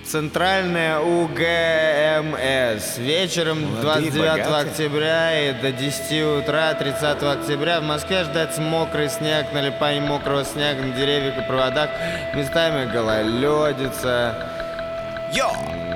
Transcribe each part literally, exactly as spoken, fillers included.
Центральная УГМС. Вечером двадцать девятого октября и до десяти утра тридцатого октября в Москве ожидается мокрый снег, налипание мокрого снега на деревьях и проводах, местами гололедица. Йо!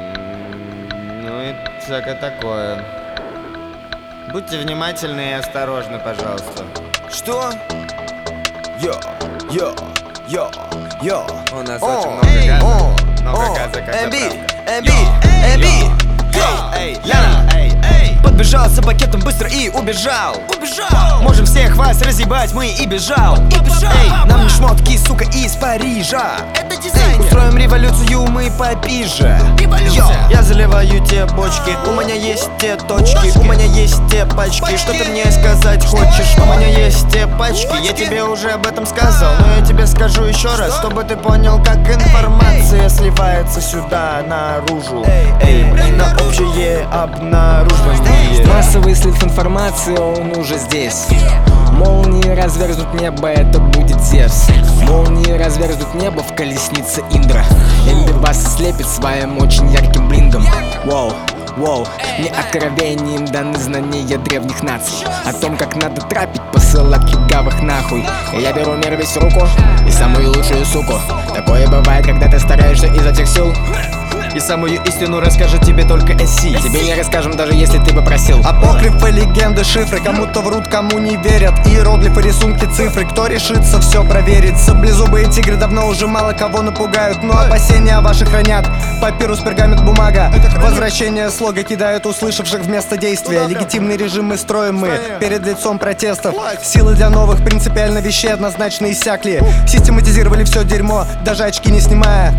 Ну и всякое такое. Будьте внимательны и осторожны, пожалуйста. Что? Йо, йо, йо, йо. У нас О, очень много эй, газа. о, Много о, газа, как Эмби, заправка. Эмби, Йо, Эмби. йо, эй, Яна, эй, эй. Подбежал за пакетом быстро и убежал. Убежал. Можем всех вас разъебать, мы и бежал. И бежал. Эй, нам не шмотки, сука, из Парижа. Это дизайнер. Эй, устроим революцию, мы попиже. Йо, я заливаю те бочки, у меня есть те точки, у меня есть те пачки. Что ты мне сказать хочешь? У меня есть те пачки. Я тебе уже об этом сказал, но я тебе скажу еще раз, чтобы ты понял, как информация сливается сюда наружу. Эй, на общее обнаруживание. Массовый слив информации, он уже здесь. Молнии разверзнут небо, это будет Зевс. Молнии разверзнут небо в колеснице Индра. Эмби вас слепит своим очень ярким блингом. Воу, воу, не откровением даны знания древних наций о том, как надо трапить, посылать кигавых нахуй. Я беру мир весь в руку и самую лучшую суку. Такое бывает, когда ты стараешься изо всех сил. И самую истину расскажет тебе только Эсси. Тебе не расскажем, даже если ты попросил. Апокрифы, легенды, шифры, кому-то врут, кому не верят. Иероглифы, рисунки, цифры, кто решится все проверить. Саблезубые тигры давно уже мало кого напугают, но опасения ваши хранят. Папирус, пергамент, бумага. Возвращение слога кидают услышавших вместо действия. Легитимный режим мы строим мы перед лицом протестов. Силы для новых принципиально вещей однозначно иссякли. Систематизировали все дерьмо, даже очки не снимая.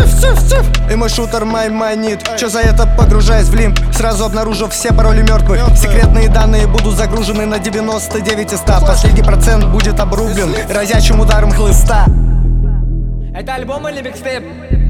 И мой шутер май манит. Чё за это, погружаясь в лимб, сразу обнаружив все пароли мертвых. Секретные данные будут загружены на девяносто девять из ста. Последний процент будет обрублен разячим ударом хлыста. Это альбом или микстейп?